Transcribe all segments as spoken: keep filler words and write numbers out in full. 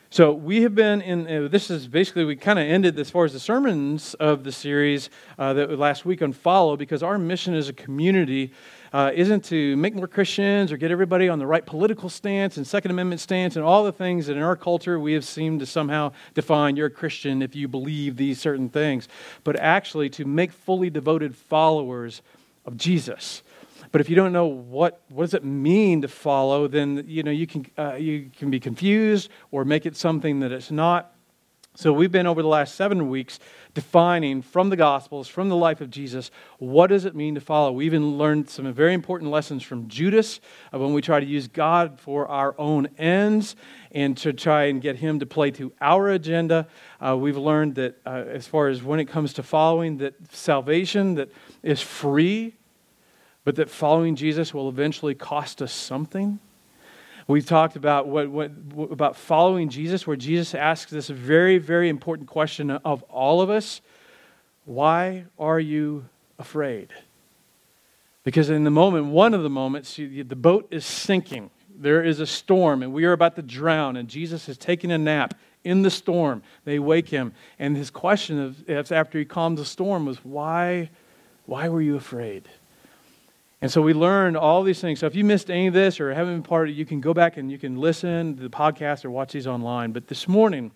So we have been in, uh, this is basically, we kind of ended as far as the sermons of the series uh, that last week on Follow, because our mission as a community uh, isn't to make more Christians or get everybody on the right political stance and Second Amendment stance and all the things that in our culture we have seemed to somehow define you're a Christian if you believe these certain things, but actually to make fully devoted followers of Jesus. But if you don't know what, what does it mean to follow, then you know you can uh, you can be confused or make it something that it's not. So we've been over the last seven weeks defining from the Gospels, from the life of Jesus, what does it mean to follow. We even learned some very important lessons from Judas uh, when we try to use God for our own ends and to try and get Him to play to our agenda. Uh, we've learned that uh, as far as when it comes to following, that salvation that is free, but that following Jesus will eventually cost us something. We've talked about what, what about following Jesus, where Jesus asks this very, very important question of all of us: why are you afraid? Because in the moment, one of the moments, the boat is sinking. There is a storm, and we are about to drown, and Jesus is taking a nap in the storm. They wake him, and his question of, after he calmed the storm was, why, why were you afraid? And so we learned all these things. So if you missed any of this or haven't been part of it, you can go back and you can listen to the podcast or watch these online. But this morning,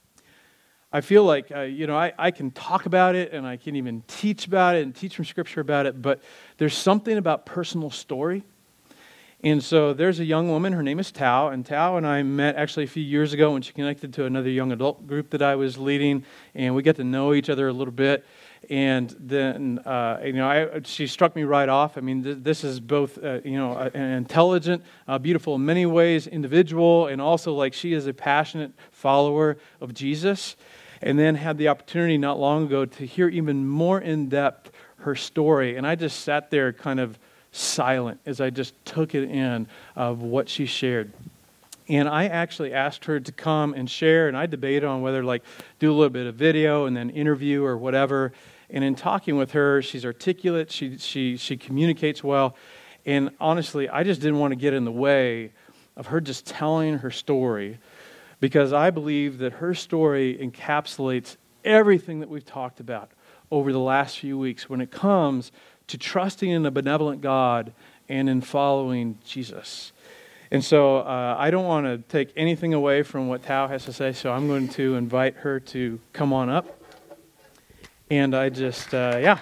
I feel like, uh, you know, I, I can talk about it and I can even teach about it and teach from Scripture about it, but there's something about personal story. And so there's a young woman, her name is Tao, and Tao and I met actually a few years ago when she connected to another young adult group that I was leading, and we got to know each other a little bit. And then, uh, you know, I, she struck me right off. I mean, th- this is both, uh, you know, an intelligent, uh, beautiful in many ways individual, and also like she is a passionate follower of Jesus. And then had the opportunity not long ago to hear even more in depth her story. And I just sat there kind of silent as I just took it in of what she shared. And I actually asked her to come and share, and I debated on whether like do a little bit of video and then interview or whatever. And in talking with her, she's articulate, she she she communicates well. And honestly, I just didn't want to get in the way of her just telling her story, because I believe that her story encapsulates everything that we've talked about over the last few weeks when it comes to trusting in a benevolent God and in following Jesus. And so uh, I don't want to take anything away from what Tao has to say, so I'm going to invite her to come on up. And I just, uh, yeah.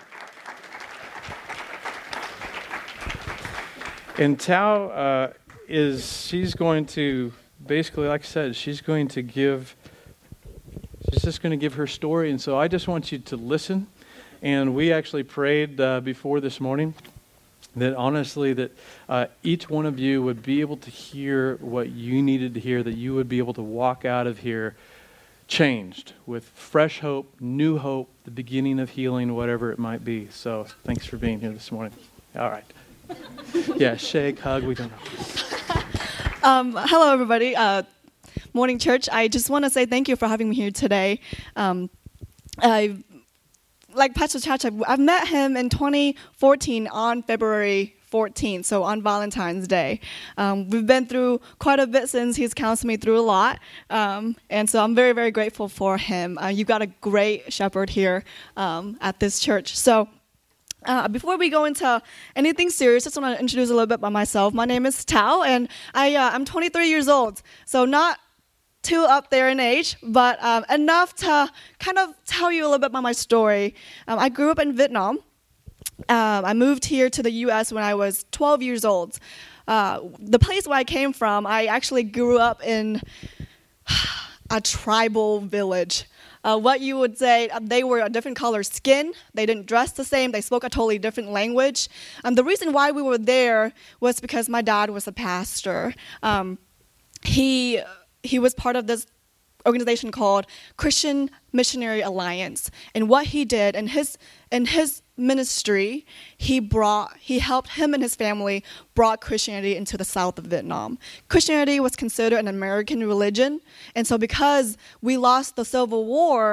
And Tao uh, is, she's going to, basically, like I said, she's going to give, she's just going to give her story. And so I just want you to listen. And we actually prayed uh, before this morning that honestly that uh, each one of you would be able to hear what you needed to hear, that you would be able to walk out of here changed with fresh hope, new hope, the beginning of healing, whatever it might be. So thanks for being here this morning. All right. Yeah, shake, hug, we don't know. Um, hello, everybody. Uh, morning, church. I just want to say thank you for having me here today. Um, I Like Pastor Chacha, I've met him in twenty fourteen on February fourteenth, so on Valentine's Day. Um, we've been through quite a bit since he's counseled me through a lot, um, and so I'm very, very grateful for him. Uh, you've got a great shepherd here um, at this church. So uh, before we go into anything serious, I just want to introduce a little bit about myself. My name is Tao, and I, uh, I'm twenty-three years old, so not too up there in age, but um, enough to kind of tell you a little bit about my story. Um, I grew up in Vietnam. Um, I moved here to the U S when I was twelve years old. Uh, the place where I came from, I actually grew up in a tribal village. Uh, what you would say, they were a different color skin. They didn't dress the same. They spoke a totally different language. Um, the reason why we were there was because my dad was a pastor. Um, he... He was part of this organization called Christian Missionary Alliance, and what he did in his in his ministry, he brought he helped him and his family brought Christianity into the south of Vietnam. Christianity was considered an American religion, and so because we lost the Civil War,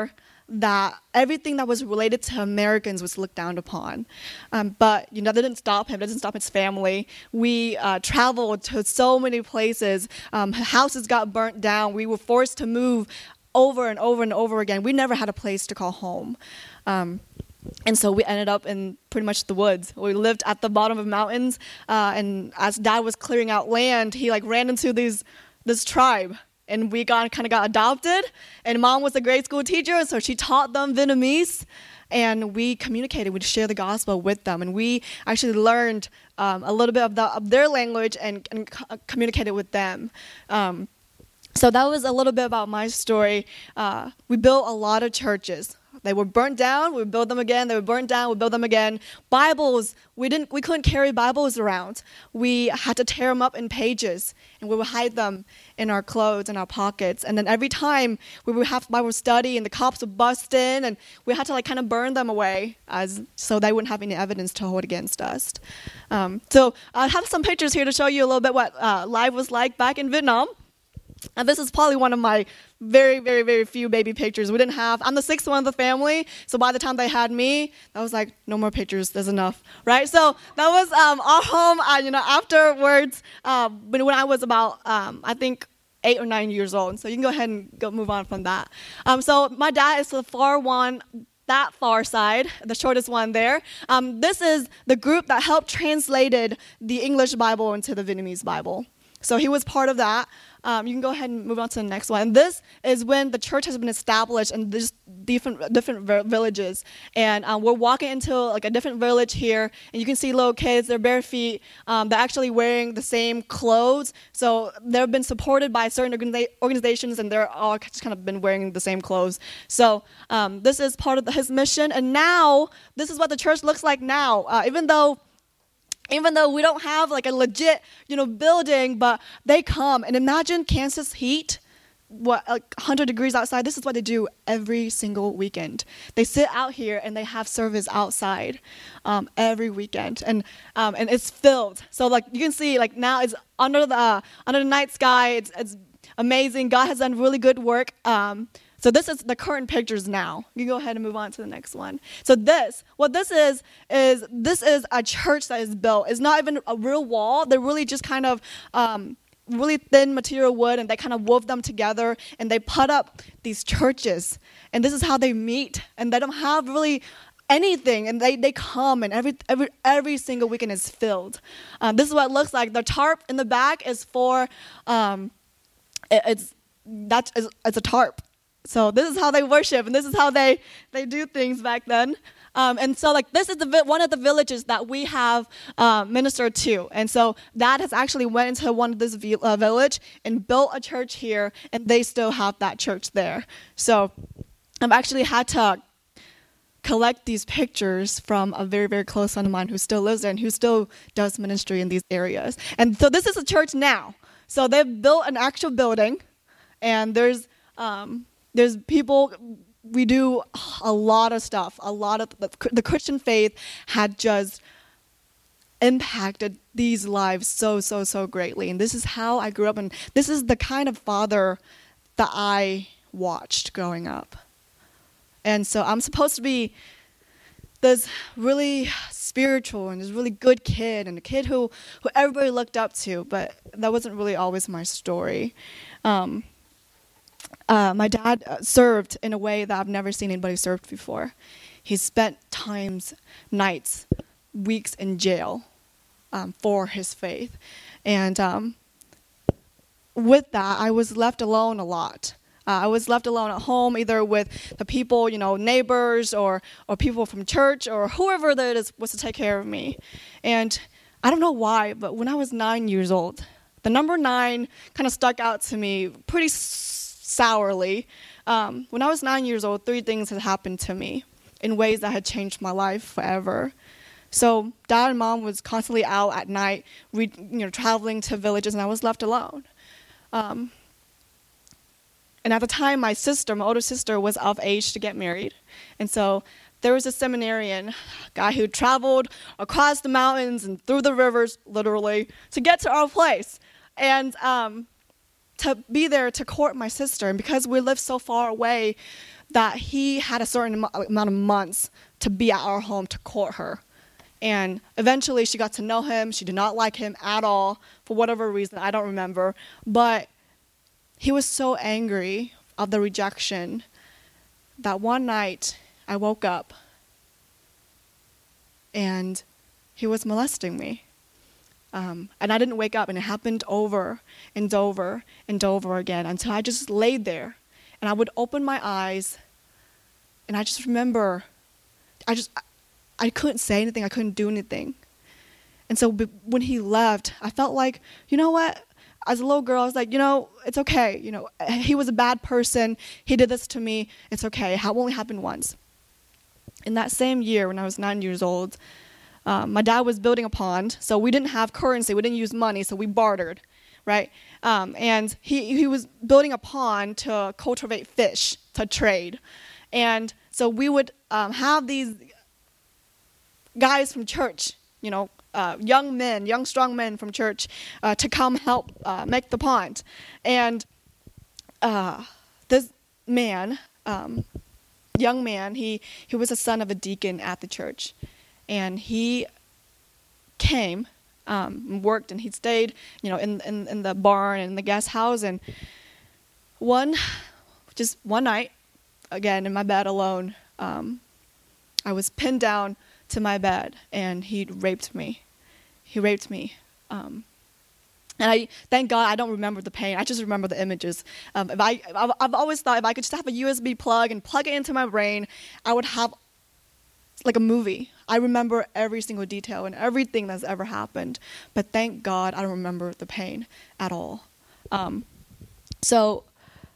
that everything that was related to Americans was looked down upon. Um, but, you know, that didn't stop him. That didn't stop his family. We uh, traveled to so many places. Um, houses got burnt down. We were forced to move over and over and over again. We never had a place to call home. Um, and so we ended up in pretty much the woods. We lived at the bottom of mountains. Uh, and as Dad was clearing out land, he like ran into these this tribe. And we got kind of got adopted, and Mom was a grade school teacher, so she taught them Vietnamese, and we communicated, we'd share the gospel with them, and we actually learned um, a little bit of, the, of their language and, and co- communicated with them. Um, so that was a little bit about my story. Uh, we built a lot of churches. They were burnt down, we would build them again. They were burnt down, we build them again. Bibles, we didn't, we couldn't carry Bibles around. We had to tear them up in pages, and we would hide them in our clothes, in our pockets. And then every time we would have Bible study, and the cops would bust in, and we had to like kind of burn them away, as so they wouldn't have any evidence to hold against us. Um, so I have some pictures here to show you a little bit what uh, life was like back in Vietnam. And this is probably one of my very, very, very few baby pictures. We didn't have, I'm the sixth one of the family, so by the time they had me, I was like, no more pictures, there's enough, right? So that was um, our home, uh, you know, afterwards, uh, when, when I was about, um, I think, eight or nine years old. So you can go ahead and go move on from that. Um, so my dad is the far one, that far side, the shortest one there. Um, this is the group that helped translated the English Bible into the Vietnamese Bible. So he was part of that. Um, you can go ahead and move on to the next one. And this is when the church has been established in these different different villages. And um, we're walking into like a different village here, and you can see little kids. They're bare feet. Um, they're actually wearing the same clothes. So they've been supported by certain organiza- organizations, and they're all just kind of been wearing the same clothes. So um, this is part of the, his mission. And now this is what the church looks like now. Uh, even though. Even though we don't have like a legit, you know, building, but they come and imagine Kansas heat, what like one hundred degrees outside. This is what they do every single weekend. They sit out here and they have service outside um, every weekend, and um, and it's filled. So like you can see, like now it's under the uh, under the night sky. It's it's amazing. God has done really good work. Um, So this is the current pictures now. You go ahead and move on to the next one. So this, what this is, is this is a church that is built. It's not even a real wall. They're really just kind of um, really thin material wood, and they kind of wove them together, and they put up these churches. And this is how they meet. And they don't have really anything, and they, they come, and every every every single weekend is filled. Um, this is what it looks like. The tarp in the back is for, um, it, it's that's it's a tarp. So this is how they worship, and this is how they, they do things back then. Um, and so, like, this is the one of the villages that we have uh, ministered to. And so Dad has actually went into one of this vi- uh, village and built a church here, and they still have that church there. So I've actually had to collect these pictures from a very, very close friend of mine who still lives there and who still does ministry in these areas. And so this is a church now. So they've built an actual building, and there's... Um, There's people, we do a lot of stuff. A lot of, the, the Christian faith had just impacted these lives so, so, so greatly. And this is how I grew up, and this is the kind of father that I watched growing up. And so I'm supposed to be this really spiritual and this really good kid, and a kid who, who everybody looked up to, but that wasn't really always my story. Um, Uh, my dad uh, served in a way that I've never seen anybody served before. He spent times, nights, weeks in jail um, for his faith. And um, with that, I was left alone a lot. Uh, I was left alone at home, either with the people, you know, neighbors or, or people from church or whoever that is was to take care of me. And I don't know why, but when I was nine years old, the number nine kind of stuck out to me pretty sourly. Um, when I was nine years old, three things had happened to me in ways that had changed my life forever. So Dad and Mom was constantly out at night, re, you know, traveling to villages, and I was left alone. Um, and at the time, my sister, my older sister, was of age to get married. And so there was a seminarian, guy who traveled across the mountains and through the rivers, literally, to get to our place. And um, to be there to court my sister. And because we lived so far away, that he had a certain amount of months to be at our home to court her. And eventually she got to know him. She did not like him at all for whatever reason. I don't remember. But he was so angry of the rejection that one night I woke up and he was molesting me. Um, and I didn't wake up, and it happened over and over and over again until I just laid there. And I would open my eyes, and I just remember, I just, I, I couldn't say anything. I couldn't do anything. And so b- when he left, I felt like, you know what? As a little girl, I was like, you know, it's okay. You know, he was a bad person. He did this to me. It's okay. It only happened once. In that same year, when I was nine years old, um, my dad was building a pond. So we didn't have currency. We didn't use money. So we bartered, right? Um, and he, he was building a pond to cultivate fish, to trade. And so we would um, have these guys from church, you know, uh, young men, young strong men from church uh, to come help uh, make the pond. And uh, this man, um, young man, he, he was a son of a deacon at the church. And he came um, and worked, and he stayed, you know, in, in, in the barn and in the guest house. And one, just one night, again, in my bed alone, um, I was pinned down to my bed, and he raped me. He raped me. Um, and I, thank God, I don't remember the pain. I just remember the images. Um, if I, I've, I've always thought if I could just have a U S B plug and plug it into my brain, I would have like a movie. I remember every single detail and everything that's ever happened. But thank God, I don't remember the pain at all. Um, so,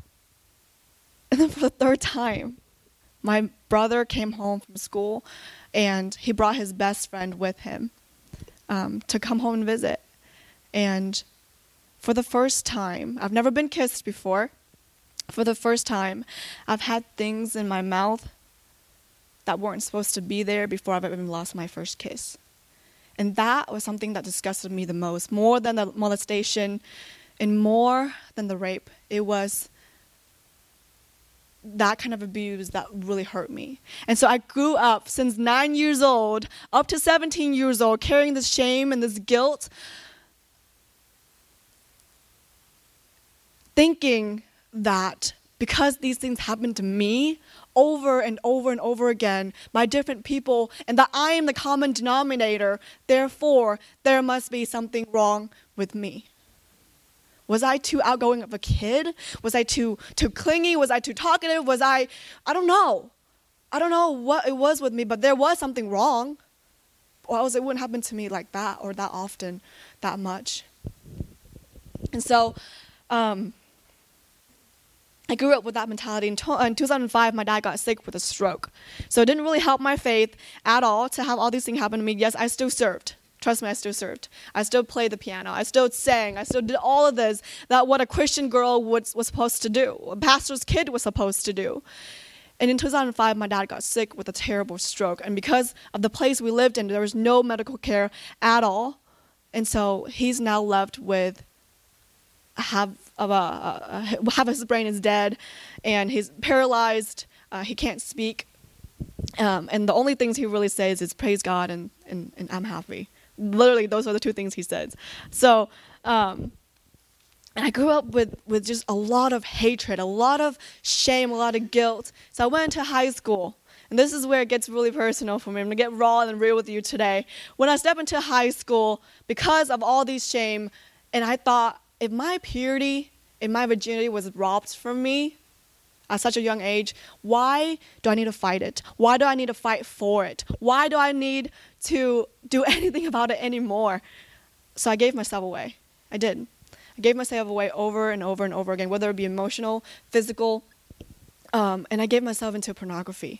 and then for the third time, my brother came home from school, and he brought his best friend with him um, to come home and visit. And for the first time, I've never been kissed before. For the first time, I've had things in my mouth that weren't supposed to be there before I've even lost my first kiss. And that was something that disgusted me the most, more than the molestation and more than the rape. It was that kind of abuse that really hurt me. And so I grew up since nine years old, up to seventeen years old, carrying this shame and this guilt, thinking that because these things happened to me over and over and over again by different people, and that I am the common denominator, therefore there must be something wrong with me. Was I too outgoing of a kid? Was I too too clingy? Was I too talkative? Was I, I don't know. I don't know what it was with me, but there was something wrong. Or else it wouldn't happen to me like that or that often, that much. And so, um, I grew up with that mentality. In, to- in two thousand five, my dad got sick with a stroke. So it didn't really help my faith at all to have all these things happen to me. Yes, I still served. Trust me, I still served. I still played the piano. I still sang. I still did all of this, that what a Christian girl was, was supposed to do, a pastor's kid was supposed to do. And in two thousand five, my dad got sick with a terrible stroke. And because of the place we lived in, there was no medical care at all. And so he's now left with have of a, uh, half of his brain is dead, and he's paralyzed. Uh, he can't speak, um, and the only things he really says is praise God and, and, and I'm happy. Literally, those are the two things he says. So, um, and I grew up with, with just a lot of hatred, a lot of shame, a lot of guilt. So I went into high school, and this is where it gets really personal for me. I'm gonna get raw and real with you today. When I stepped into high school, because of all these shame, and I thought, if my purity, if my virginity was robbed from me at such a young age, why do I need to fight it? Why do I need to fight for it? Why do I need to do anything about it anymore? So I gave myself away. I did. I gave myself away over and over and over again, whether it be emotional, physical, um, and I gave myself into pornography.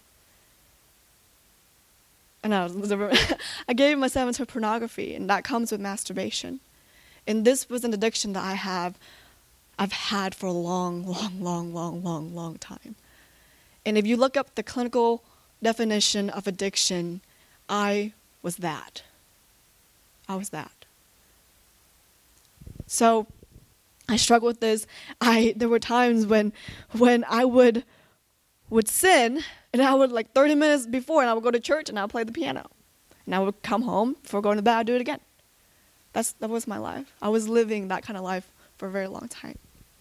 And I, was, I gave myself into pornography, and that comes with masturbation. And this was an addiction that I have, I've had for a long, long, long, long, long, long time. And if you look up the clinical definition of addiction, I was that. I was that. So I struggled with this. I there were times when when I would would sin, and I would like thirty minutes before, and I would go to church and I would play the piano. And I would come home before going to bed, I'd do it again. That's that was my life. I was living that kind of life for a very long time.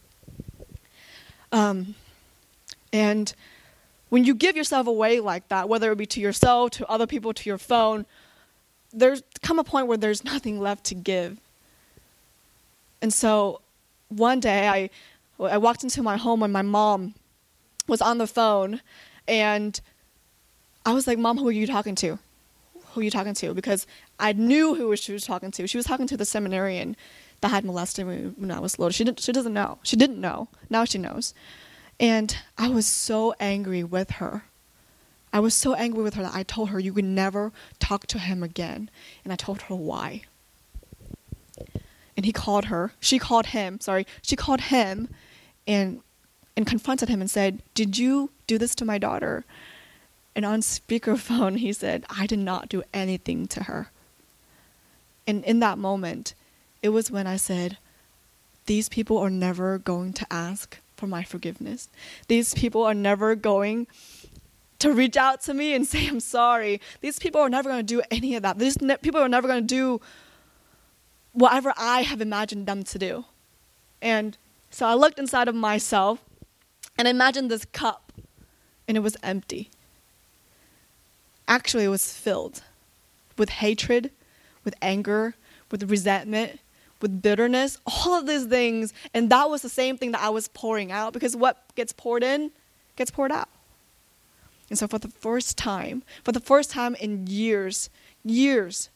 Um, and when you give yourself away like that, whether it be to yourself, to other people, to your phone, there's come a point where there's nothing left to give. And so one day I, I walked into my home when my mom was on the phone, and I was like, Mom, who are you talking to? Who are you talking to? Because I knew who she was talking to. She was talking to the seminarian that had molested me when I was little. She didn't, she doesn't know. She didn't know. Now she knows. And I was so angry with her. I was so angry with her that I told her you could never talk to him again. And I told her why. And he called her. She called him. Sorry. She called him and and confronted him and said, did you do this to my daughter? And on speakerphone, he said, I did not do anything to her. And in that moment, it was when I said, these people are never going to ask for my forgiveness. These people are never going to reach out to me and say, I'm sorry. These people are never going to do any of that. These ne- people are never going to do whatever I have imagined them to do. And so I looked inside of myself and imagined this cup, and it was empty. Actually, it was filled with hatred, with anger, with resentment, with bitterness, all of these things. And that was the same thing that I was pouring out, because what gets poured in gets poured out. And so for the first time, for the first time in years, years,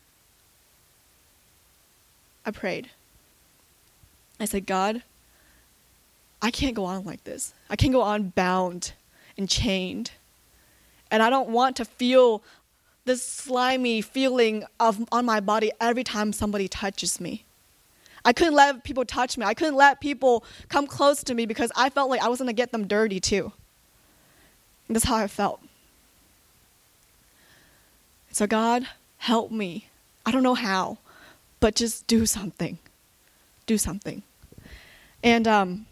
I prayed. I said, God, I can't go on like this. I can't go on bound and chained. And I don't want to feel this slimy feeling of on my body every time somebody touches me. I couldn't let people touch me. I couldn't let people come close to me because I felt like I was going to get them dirty too. And that's how I felt. So God, help me. I don't know how, but just do something. Do something. And um,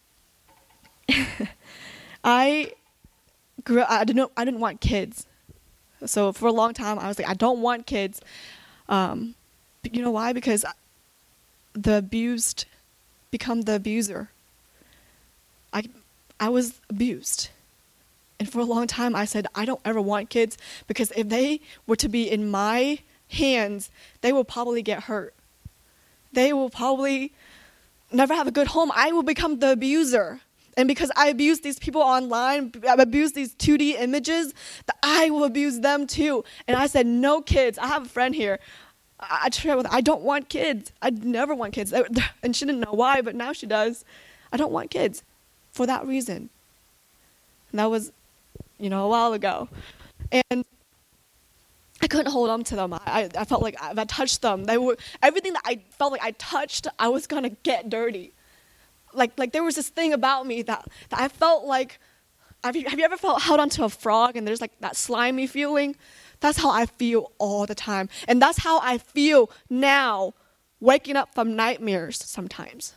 I grew. I didn't. I didn't want kids. So for a long time, I was like, I don't want kids. Um, but you know why? Because the abused become the abuser. I, I was abused. And for a long time, I said, I don't ever want kids, because if they were to be in my hands, they will probably get hurt. They will probably never have a good home. I will become the abuser. And because I abuse these people online, I abuse these two D images, that I will abuse them too. And I said, no kids. I have a friend here. I, I tried with, I don't want kids. I never want kids. And she didn't know why, but now she does. I don't want kids for that reason. And that was, you know, a while ago. And I couldn't hold on to them. I, I felt like if I touched them, they were, everything that I felt like I touched, I was going to get dirty. Like like there was this thing about me that, that I felt like, have you, have you ever felt held onto a frog and there's like that slimy feeling? That's how I feel all the time. And that's how I feel now, waking up from nightmares sometimes.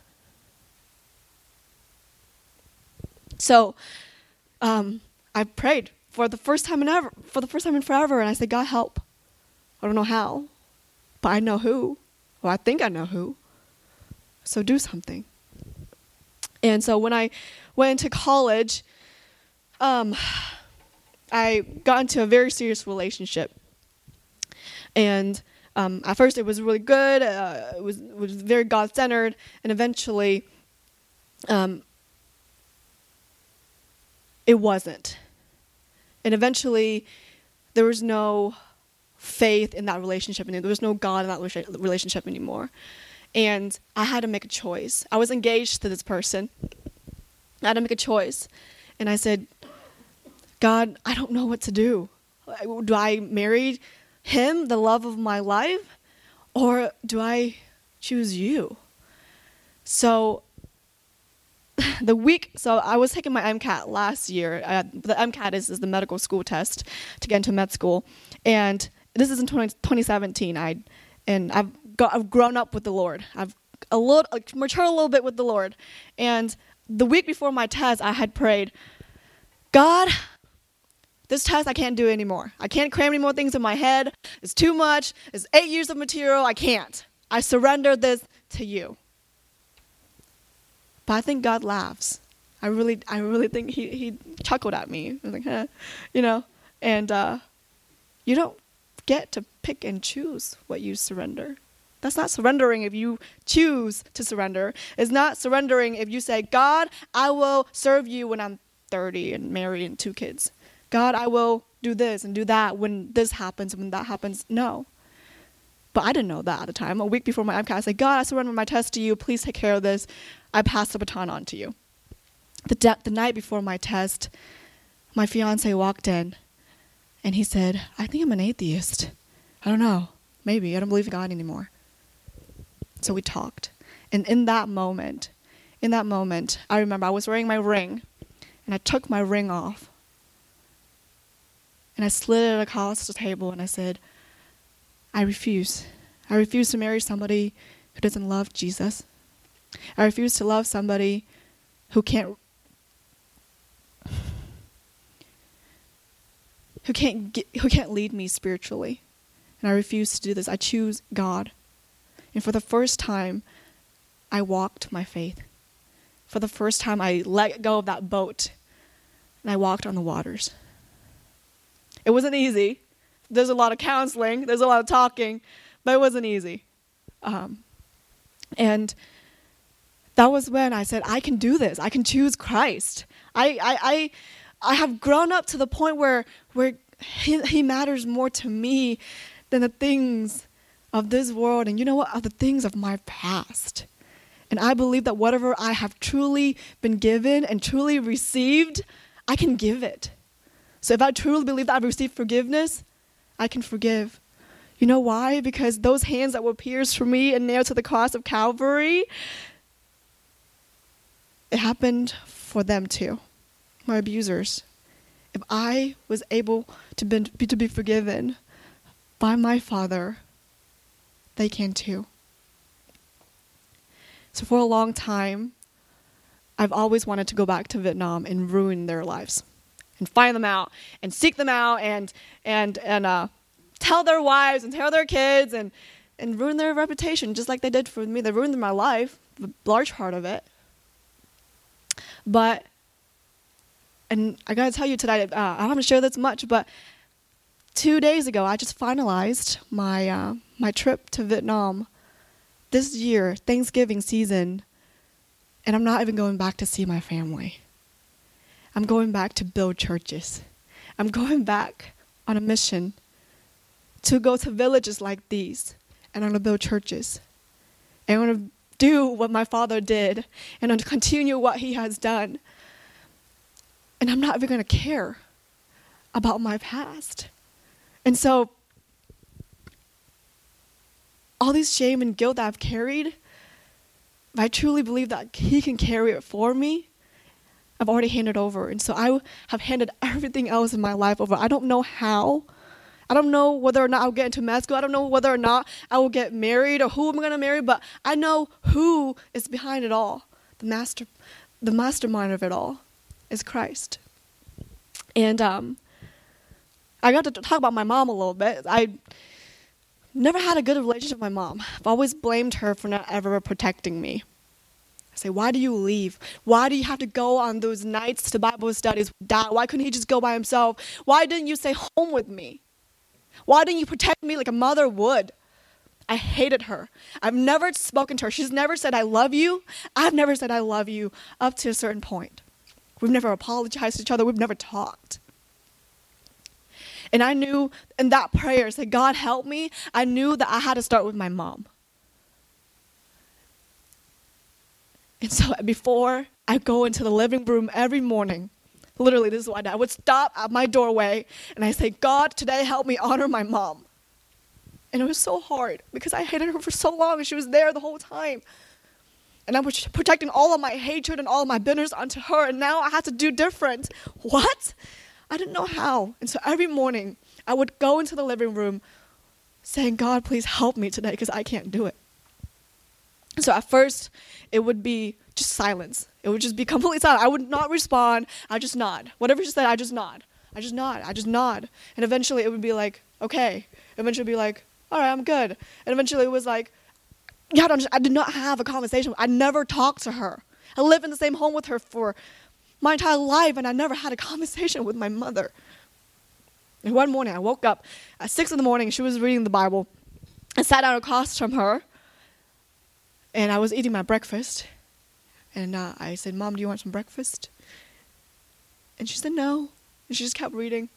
So um, I prayed for the first time in ever, for the first time in forever, and I said, God, help. I don't know how, but I know who. Well, I think I know who. So do something. And so when I went into college, um, I got into a very serious relationship. And um, at first it was really good. Uh, it was, it was very God-centered. And eventually um, it wasn't. And eventually there was no faith in that relationship anymore. There was no God in that relationship anymore. And I had to make a choice. I was engaged to this person. I had to make a choice. And I said, God, I don't know what to do. Do I marry him, the love of my life? Or do I choose you? So the week, so I was taking my MCAT last year. Uh, the MCAT is, is the medical school test to get into med school. And this is in twenty seventeen. I, and I've Got, I've grown up with the Lord. I've a little, like, mature a little bit with the Lord. And the week before my test, I had prayed, God, this test I can't do anymore. I can't cram any more things in my head. It's too much. It's eight years of material. I can't. I surrender this to you. But I think God laughs. I really, I really think he, he chuckled at me. I was like, huh, you know, and uh, you don't get to pick and choose what you surrender. That's not surrendering if you choose to surrender. It's not surrendering if you say, God, I will serve you when I'm thirty and married and two kids. God, I will do this and do that when this happens and when that happens. No. But I didn't know that at the time. A week before my MCAT, I said, God, I surrender my test to you. Please take care of this. I pass the baton on to you. The, de- the night before my test, my fiance walked in and he said, I think I'm an atheist. I don't know. Maybe. I don't believe in God anymore. So we talked. And in that moment, in that moment, I remember I was wearing my ring and I took my ring off and I slid it across the table and I said, I refuse. I refuse to marry somebody who doesn't love Jesus. I refuse to love somebody who can't who can't get, who can't lead me spiritually. And I refuse to do this. I choose God. And for the first time, I walked my faith. For the first time, I let go of that boat and I walked on the waters. It wasn't easy. There's a lot of counseling. There's a lot of talking, but it wasn't easy. Um, and that was when I said, I can do this. I can choose Christ. I I I, I have grown up to the point where where he, he matters more to me than the things of this world. And you know what? Are the things of my past. And I believe that whatever I have truly been given and truly received, I can give it. So if I truly believe that I've received forgiveness, I can forgive. You know why? Because those hands that were pierced for me and nailed to the cross of Calvary, it happened for them too, my abusers. If I was able to be, to be forgiven by my Father, they can too. So for a long time, I've always wanted to go back to Vietnam and ruin their lives and find them out and seek them out and and and uh, tell their wives and tell their kids and, and ruin their reputation just like they did for me. They ruined my life, a large part of it. But, and I gotta tell you today, uh, I haven't shared this much, but two days ago, I just finalized my uh, my trip to Vietnam this year, Thanksgiving season, and I'm not even going back to see my family. I'm going back to build churches. I'm going back on a mission to go to villages like these, and I'm going to build churches. And I'm going to do what my father did, and I'm going to continue what he has done. And I'm not even going to care about my past. And so, all this shame and guilt that I've carried, if I truly believe that he can carry it for me, I've already handed over. And so I have handed everything else in my life over. I don't know how. I don't know whether or not I'll get into med school. I don't know whether or not I will get married or who I'm going to marry, but I know who is behind it all. The master, the mastermind of it all is Christ. And um, I got to talk about my mom a little bit. I never had a good relationship with my mom. I've always blamed her for not ever protecting me. I say, why do you leave? Why do you have to go on those nights to Bible studies with Dad? Why couldn't he just go by himself? Why didn't you stay home with me? Why didn't you protect me like a mother would? I hated her. I've never spoken to her. She's never said, I love you. I've never said, I love you up to a certain point. We've never apologized to each other. We've never talked. And I knew in that prayer, say, God help me. I knew that I had to start with my mom. And so before I go into the living room every morning, literally this is what I did. I would stop at my doorway and I say, God, today help me honor my mom. And it was so hard because I hated her for so long and she was there the whole time. And I was projecting all of my hatred and all of my bitterness onto her, and now I had to do different. What? I didn't know how. And so every morning I would go into the living room saying, God, please help me today because I can't do it. So at first, it would be just silence. It would just be completely silent. I would not respond. I just nod. Whatever she said, I just nod. I just nod. I just nod. And eventually it would be like, okay. Eventually it would be like, all right, I'm good. And eventually it was like, you have to understand, I did not have a conversation. I never talked to her. I lived in the same home with her for my entire life, and I never had a conversation with my mother. And one morning I woke up at six in the morning. She was reading the Bible. I sat down across from her, and I was eating my breakfast. And uh, I said, Mom, do you want some breakfast? And she said no. And she just kept reading.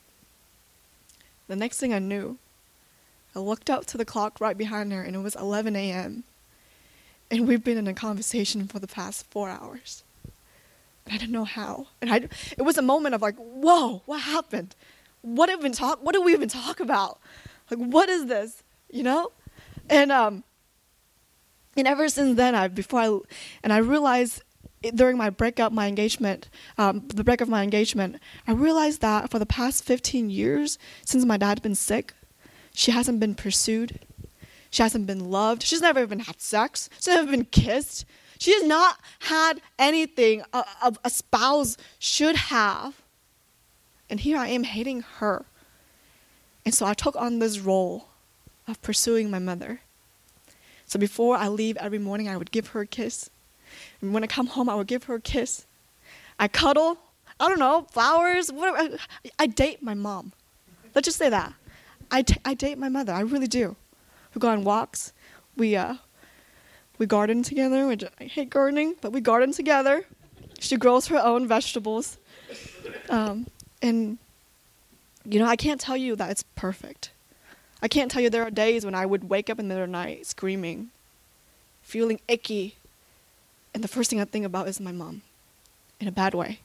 The next thing I knew, I looked up to the clock right behind her, and it was eleven a.m. And we've been in a conversation for the past four hours. And I didn't know how. And I, it was a moment of like, whoa, what happened? What did we talk? What did we even talk about? Like, what is this? You know? And um, and ever since then, I before I and I realized it, during my breakup, my engagement, um, the break of my engagement, I realized that for the past fifteen years, since my dad had been sick, she hasn't been pursued. She hasn't been loved. She's never even had sex. She's never been kissed. She has not had anything a, a, a spouse should have. And here I am hating her. And so I took on this role of pursuing my mother. So before I leave every morning, I would give her a kiss. And when I come home, I would give her a kiss. I cuddle. I don't know, flowers, whatever. I date my mom. Let's just say that. I, t- I date my mother. I really do. We go on walks. We uh, we garden together. Which I hate gardening, but we garden together. She grows her own vegetables. Um, and, you know, I can't tell you that it's perfect. I can't tell you there are days when I would wake up in the middle of the night screaming, feeling icky. And the first thing I think about is my mom, in a bad way.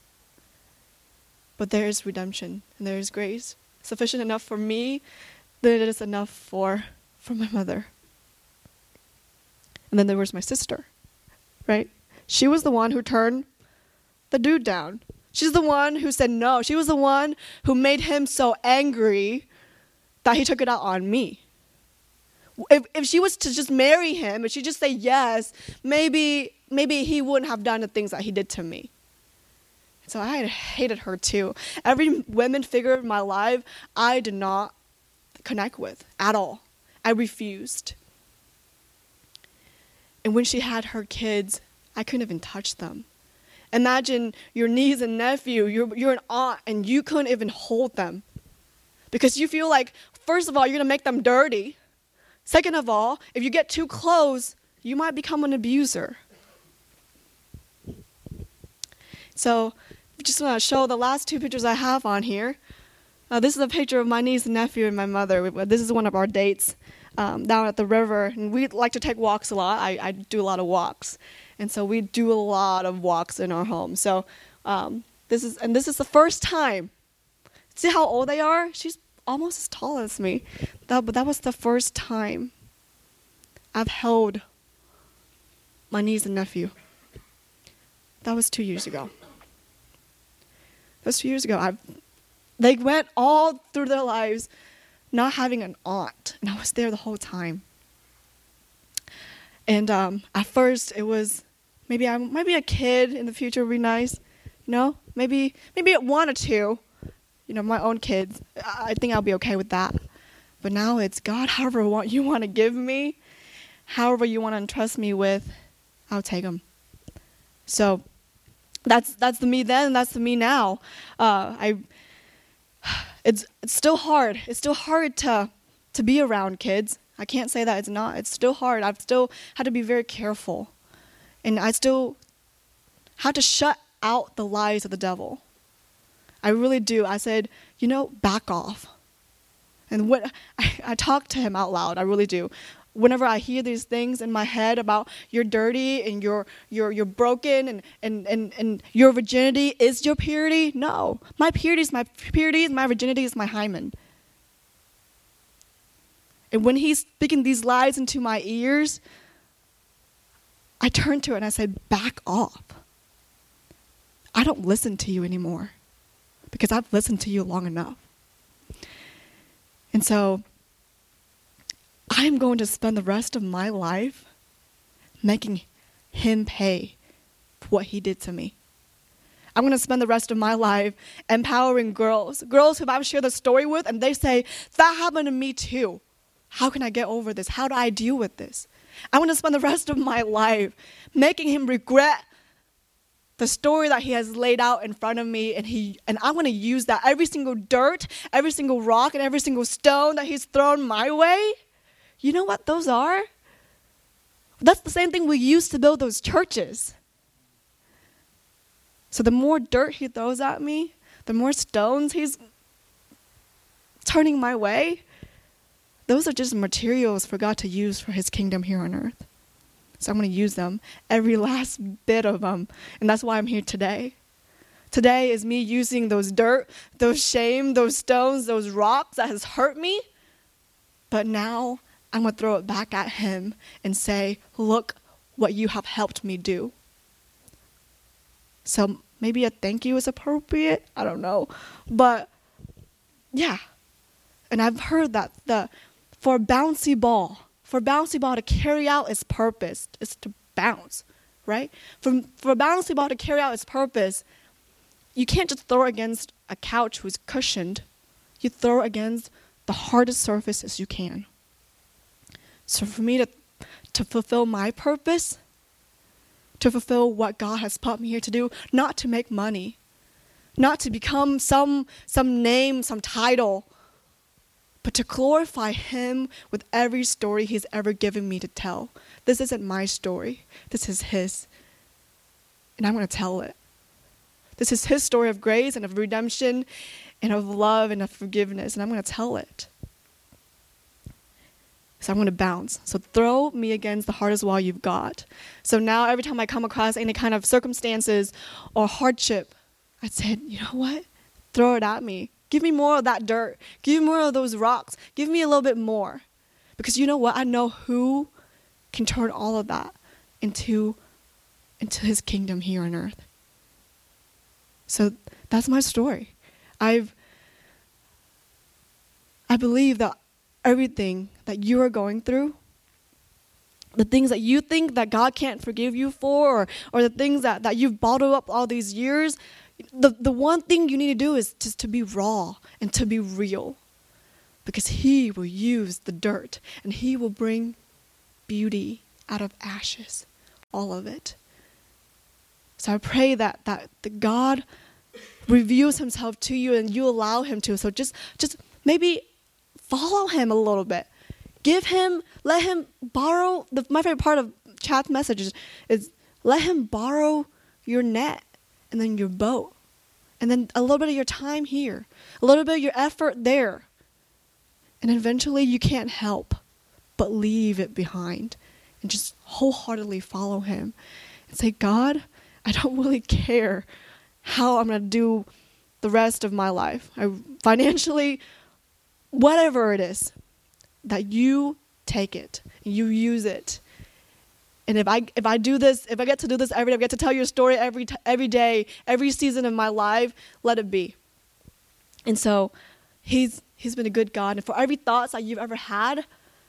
But there is redemption, and there is grace. Sufficient enough for me, that it is enough for, for my mother. And then there was my sister, right? She was the one who turned the dude down. She's the one who said no. She was the one who made him so angry that he took it out on me. If if she was to just marry him, if she just say yes, maybe maybe he wouldn't have done the things that he did to me. So I hated her too. Every women figure in my life, I did not connect with at all. I refused. And when she had her kids, I couldn't even touch them. Imagine your niece and nephew, you're, you're an aunt, and you couldn't even hold them. Because you feel like, first of all, you're going to make them dirty. Second of all, if you get too close, you might become an abuser. So, I just want to show the last two pictures I have on here. Uh, this is a picture of my niece and nephew and my mother. This is one of our dates um, down at the river. And we like to take walks a lot. I, I do a lot of walks. And so we do a lot of walks in our home. So um, this is, and this is the first time. See how old they are? She's almost as tall as me. That, but that was the first time I've held my niece and nephew. That was two years ago. That was two years ago. I've, they went all through their lives not having an aunt, and I was there the whole time. And um, at first, it was maybe I might be a kid in the future would be nice, you know. Maybe maybe at one or two, you know, my own kids. I think I'll be okay with that. But now it's God. However you want to give me, however you want to entrust me with, I'll take them. So that's that's the me then. That's the me now. Uh, I. It's it's still hard. It's still hard to to be around kids. I can't say that it's not. It's still hard. I've still had to be very careful. And I still had to shut out the lies of the devil. I really do. I said, you know, back off. And when I, I talk to him out loud, I really do. Whenever I hear these things in my head about you're dirty and you're you're you're broken and, and, and, and your virginity is your purity, no. My purity is my purity, my virginity is my hymen. And when he's speaking these lies into my ears, I turned to it and I said, back off. I don't listen to you anymore because I've listened to you long enough. And so I'm going to spend the rest of my life making him pay for what he did to me. I'm going to spend the rest of my life empowering girls, girls who I've shared the story with, and they say, that happened to me too. How can I get over this? How do I deal with this? I want to spend the rest of my life making him regret the story that he has laid out in front of me, and he and I'm going to use that. Every single dirt, every single rock, and every single stone that he's thrown my way. You know what those are? That's the same thing we used to build those churches. So the more dirt he throws at me, the more stones he's turning my way, those are just materials for God to use for his kingdom here on earth. So I'm going to use them, every last bit of them. And that's why I'm here today. Today is me using those dirt, those shame, those stones, those rocks that has hurt me. But now I'm going to throw it back at him and say, look what you have helped me do. So maybe a thank you is appropriate. I don't know. But yeah. And I've heard that the for a bouncy ball, for a bouncy ball to carry out its purpose is to bounce, right? For, for a bouncy ball to carry out its purpose, you can't just throw it against a couch who's cushioned. You throw it against the hardest surfaces you can. So for me to, to fulfill my purpose, to fulfill what God has put me here to do, not to make money, not to become some, some name, some title, but to glorify him with every story he's ever given me to tell. This isn't my story. This is his. And I'm going to tell it. This is his story of grace and of redemption and of love and of forgiveness. And I'm going to tell it. So I'm going to bounce. So throw me against the hardest wall you've got. So now every time I come across any kind of circumstances or hardship, I said, you know what? Throw it at me. Give me more of that dirt. Give me more of those rocks. Give me a little bit more. Because you know what? I know who can turn all of that into, into his kingdom here on earth. So that's my story. I've, I believe that everything that you are going through, the things that you think that God can't forgive you for, or, or the things that, that you've bottled up all these years, The the one thing you need to do is just to be raw and to be real. Because he will use the dirt and he will bring beauty out of ashes, all of it. So I pray that, that the God reveals himself to you and you allow him to. So just, just maybe follow him a little bit. Give him, let him borrow, the, my favorite part of chat messages is let him borrow your net. And then your boat. And then a little bit of your time here. A little bit of your effort there. And eventually you can't help but leave it behind. And just wholeheartedly follow him. And say, God, I don't really care how I'm going to do the rest of my life. I, financially, whatever it is. That you take it. And you use it. And if I if I do this, if I get to do this every day, if I get to tell your story every t- every day, every season of my life, let it be. And so, he's he's been a good God, and for every thoughts that you've ever had,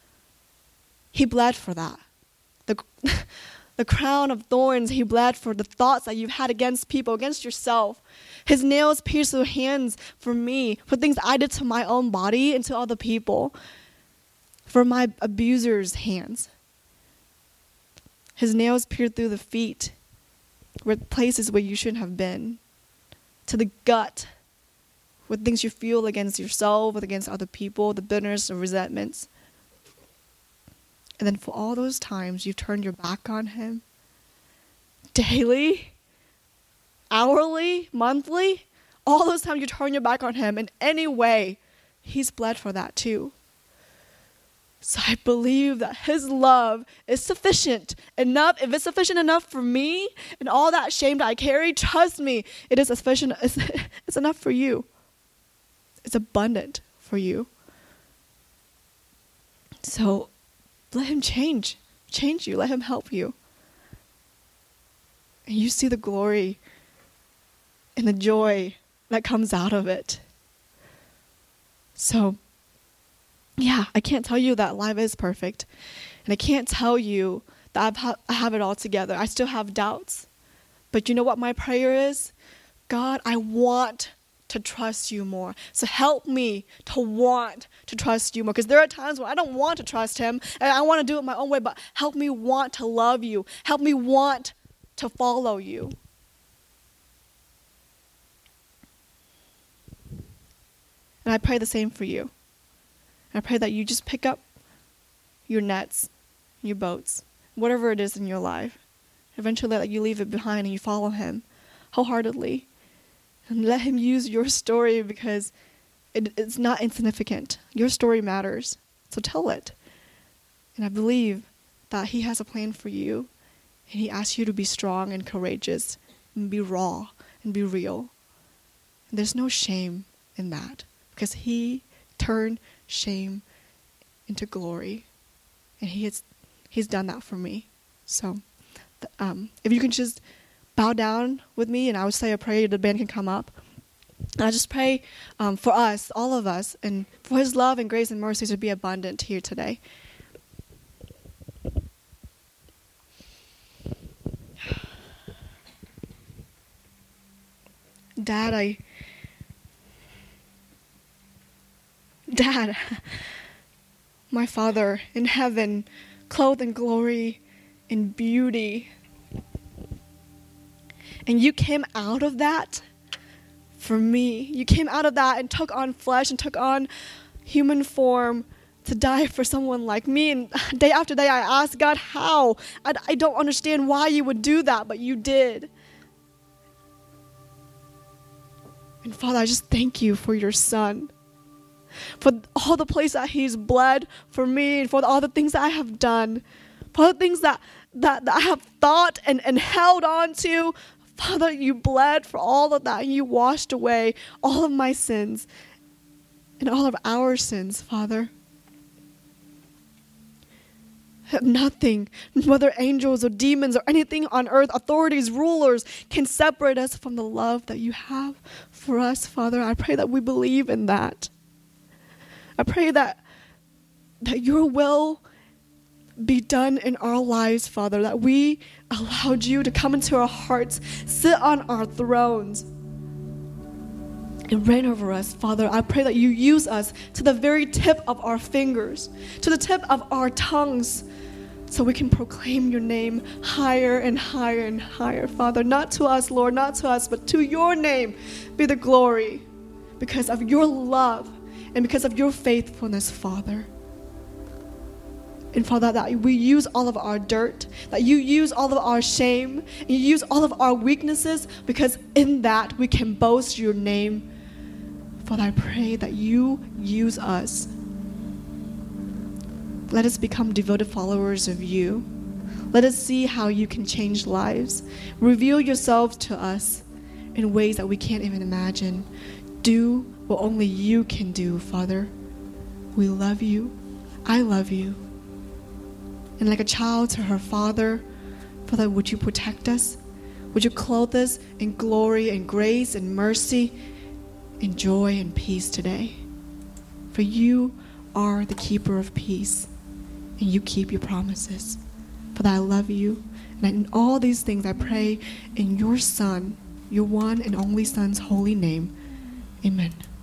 he bled for that. The the crown of thorns, he bled for the thoughts that you've had against people, against yourself. His nails pierced your hands for me, for things I did to my own body and to other people, for my abusers' hands. His nails pierced through the feet, were places where you shouldn't have been, to the gut, with things you feel against yourself, against other people, the bitterness and resentments. And then for all those times you've turned your back on him, daily, hourly, monthly, all those times you turn your back on him in any way, he's bled for that too. So I believe that his love is sufficient enough. If it's sufficient enough for me and all that shame that I carry, trust me, it is sufficient. It's, it's enough for you. It's abundant for you. So let him change. Change you. Let him help you. And you see the glory and the joy that comes out of it. So yeah, I can't tell you that life is perfect. And I can't tell you that I've ha- I have it all together. I still have doubts. But you know what my prayer is? God, I want to trust you more. So help me to want to trust you more. Because there are times when I don't want to trust him and I want to do it my own way, but help me want to love you. Help me want to follow you. And I pray the same for you. I pray that you just pick up your nets, your boats, whatever it is in your life. Eventually that you leave it behind and you follow him wholeheartedly. And let him use your story because it, it's not insignificant. Your story matters. So tell it. And I believe that he has a plan for you. And he asks you to be strong and courageous and be raw and be real. And there's no shame in that because he turned shame into glory. And he has, he's done that for me. So um, if you can just bow down with me and I would say a prayer, the band can come up. And I just pray um, for us, all of us, and for his love and grace and mercy to be abundant here today. Dad, I... Dad, my Father in heaven, clothed in glory and beauty. And you came out of that for me. You came out of that and took on flesh and took on human form to die for someone like me. And day after day I asked God, how? I, I don't understand why you would do that, but you did. And Father, I just thank you for your Son. For all the place that he's bled for me, and for all the things that I have done, for all the things that, that, that I have thought and, and held on to. Father, you bled for all of that, and you washed away all of my sins and all of our sins, Father. Nothing, whether angels or demons or anything on earth, authorities, rulers, can separate us from the love that you have for us, Father. I pray that we believe in that. I pray that that your will be done in our lives, Father, that we allowed you to come into our hearts, sit on our thrones, and reign over us, Father. I pray that you use us to the very tip of our fingers, to the tip of our tongues, so we can proclaim your name higher and higher and higher, Father. Not to us, Lord, not to us, but to your name be the glory because of your love and because of your faithfulness, Father. And Father, that we use all of our dirt, that you use all of our shame, and you use all of our weaknesses, because in that we can boast your name. Father, I pray that you use us. Let us become devoted followers of you. Let us see how you can change lives. Reveal yourself to us in ways that we can't even imagine. Do what only you can do, Father. We love you. I love you. And like a child to her father, Father, would you protect us? Would you clothe us in glory and grace and mercy and joy and peace today? For you are the keeper of peace, and you keep your promises. Father, I love you. And in all these things I pray in your Son, your one and only Son's holy name. Amen.